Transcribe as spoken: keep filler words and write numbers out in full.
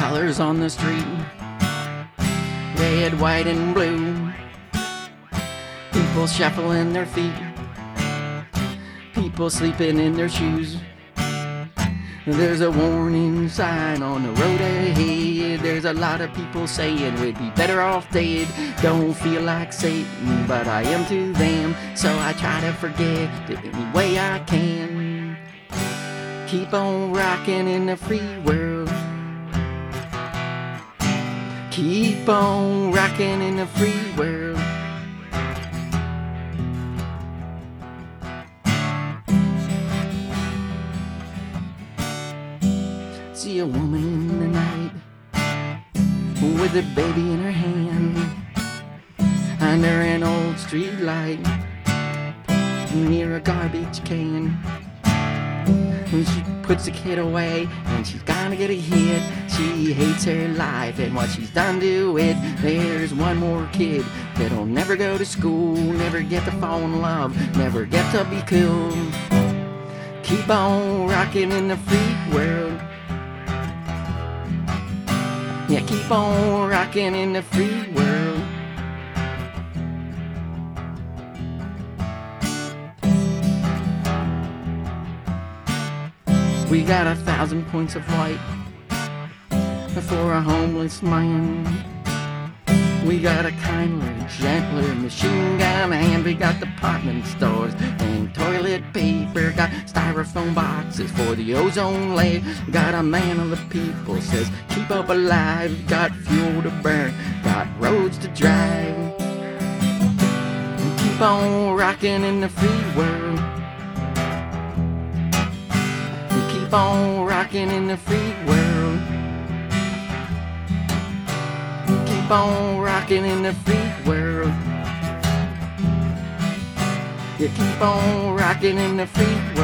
colors on the street, red, white, and blue. People shuffling their feet, people sleeping in their shoes. There's a warning sign on the road ahead. There's a lot of people saying we'd be better off dead. Don't feel like Satan, but I am to them, so I try to forget it any way I can. Keep on rocking in the free world. Keep on rocking in the free world. See a woman in the night with a baby in her hand under an old street light near a garbage can. She puts the kid away and she's gonna get a hit. She hates her life and what she's done to it. There's one more kid that'll never go to school, never get to fall in love, never get to be cool. Keep on rocking in the free world. Yeah, keep on rocking in the free world. We got a thousand points of light for a homeless man. We got a kinder, gentler machine gun hand. We got department stores and toilet paper. Got styrofoam boxes for the ozone layer. Got a man of the people says keep up alive. Got fuel to burn, got roads to drive. Keep on rocking in the free world. Keep on rocking in the free world. Keep on rocking in the free world. You keep on rocking in the free world.